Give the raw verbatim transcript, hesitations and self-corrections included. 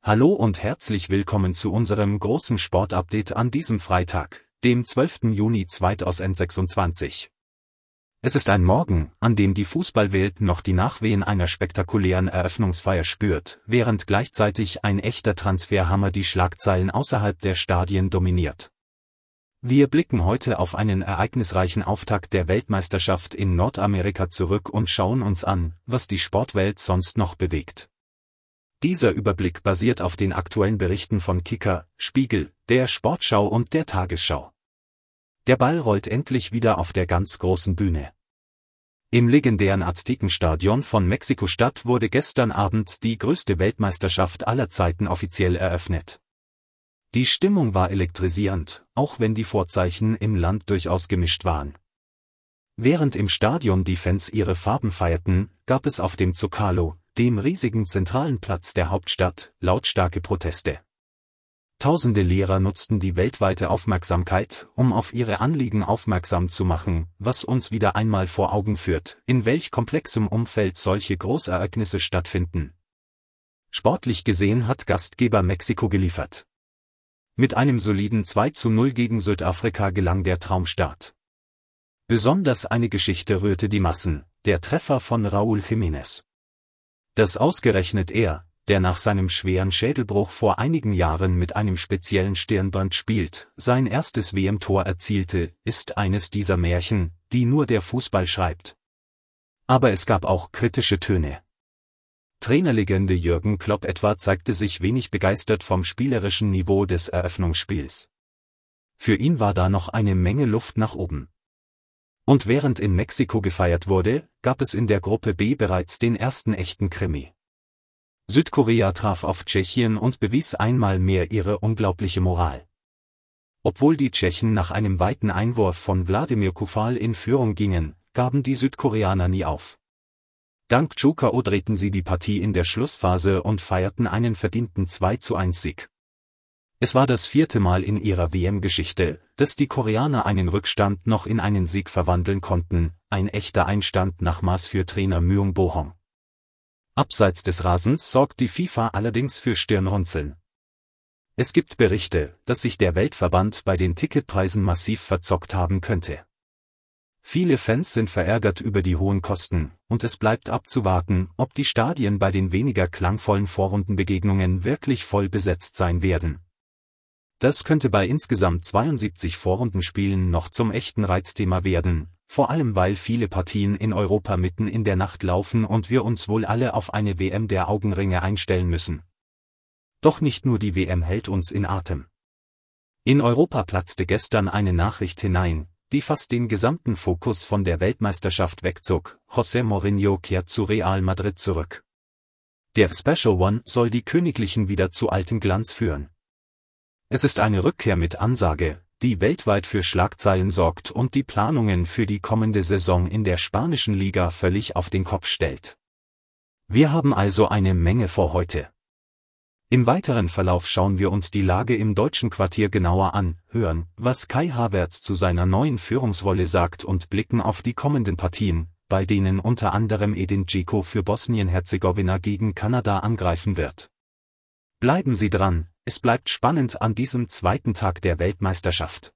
Hallo und herzlich willkommen zu unserem großen Sportupdate an diesem Freitag, dem zwölften Juni zweitausendsechsundzwanzig. Es ist ein Morgen, an dem die Fußballwelt noch die Nachwehen einer spektakulären Eröffnungsfeier spürt, während gleichzeitig ein echter Transferhammer die Schlagzeilen außerhalb der Stadien dominiert. Wir blicken heute auf einen ereignisreichen Auftakt der Weltmeisterschaft in Nordamerika zurück und schauen uns an, was die Sportwelt sonst noch bewegt. Dieser Überblick basiert auf den aktuellen Berichten von Kicker, Spiegel, der Sportschau und der Tagesschau. Der Ball rollt endlich wieder auf der ganz großen Bühne. Im legendären Aztekenstadion von Mexiko-Stadt wurde gestern Abend die größte Weltmeisterschaft aller Zeiten offiziell eröffnet. Die Stimmung war elektrisierend, auch wenn die Vorzeichen im Land durchaus gemischt waren. Während im Stadion die Fans ihre Farben feierten, gab es auf dem Zócalo, dem riesigen zentralen Platz der Hauptstadt, lautstarke Proteste. Tausende Lehrer nutzten die weltweite Aufmerksamkeit, um auf ihre Anliegen aufmerksam zu machen, was uns wieder einmal vor Augen führt, in welch komplexem Umfeld solche Großereignisse stattfinden. Sportlich gesehen hat Gastgeber Mexiko geliefert. Mit einem soliden zwei zu null gegen Südafrika gelang der Traumstart. Besonders eine Geschichte rührte die Massen, der Treffer von Raúl Jiménez. Dass ausgerechnet er, der nach seinem schweren Schädelbruch vor einigen Jahren mit einem speziellen Stirnband spielt, sein erstes W M-Tor erzielte, ist eines dieser Märchen, die nur der Fußball schreibt. Aber es gab auch kritische Töne. Trainerlegende Jürgen Klopp etwa zeigte sich wenig begeistert vom spielerischen Niveau des Eröffnungsspiels. Für ihn war da noch eine Menge Luft nach oben. Und während in Mexiko gefeiert wurde, gab es in der Gruppe B bereits den ersten echten Krimi. Südkorea traf auf Tschechien und bewies einmal mehr ihre unglaubliche Moral. Obwohl die Tschechen nach einem weiten Einwurf von Wladimir Koufal in Führung gingen, gaben die Südkoreaner nie auf. Dank Cho K O drehten sie die Partie in der Schlussphase und feierten einen verdienten zwei zu eins Sieg. Es war das vierte Mal in ihrer W M-Geschichte, dass die Koreaner einen Rückstand noch in einen Sieg verwandeln konnten, ein echter Einstand nach Maß für Trainer Myung Bo-hong. Abseits des Rasens sorgt die FIFA allerdings für Stirnrunzeln. Es gibt Berichte, dass sich der Weltverband bei den Ticketpreisen massiv verzockt haben könnte. Viele Fans sind verärgert über die hohen Kosten, und es bleibt abzuwarten, ob die Stadien bei den weniger klangvollen Vorrundenbegegnungen wirklich voll besetzt sein werden. Das könnte bei insgesamt zweiundsiebzig Vorrundenspielen noch zum echten Reizthema werden, vor allem weil viele Partien in Europa mitten in der Nacht laufen und wir uns wohl alle auf eine W M der Augenringe einstellen müssen. Doch nicht nur die W M hält uns in Atem. In Europa platzte gestern eine Nachricht hinein, die fast den gesamten Fokus von der Weltmeisterschaft wegzog: José Mourinho kehrt zu Real Madrid zurück. Der Special One soll die Königlichen wieder zu altem Glanz führen. Es ist eine Rückkehr mit Ansage, die weltweit für Schlagzeilen sorgt und die Planungen für die kommende Saison in der spanischen Liga völlig auf den Kopf stellt. Wir haben also eine Menge vor heute. Im weiteren Verlauf schauen wir uns die Lage im deutschen Quartier genauer an, hören, was Kai Havertz zu seiner neuen Führungsrolle sagt und blicken auf die kommenden Partien, bei denen unter anderem Edin Dzeko für Bosnien-Herzegowina gegen Kanada angreifen wird. Bleiben Sie dran, es bleibt spannend an diesem zweiten Tag der Weltmeisterschaft.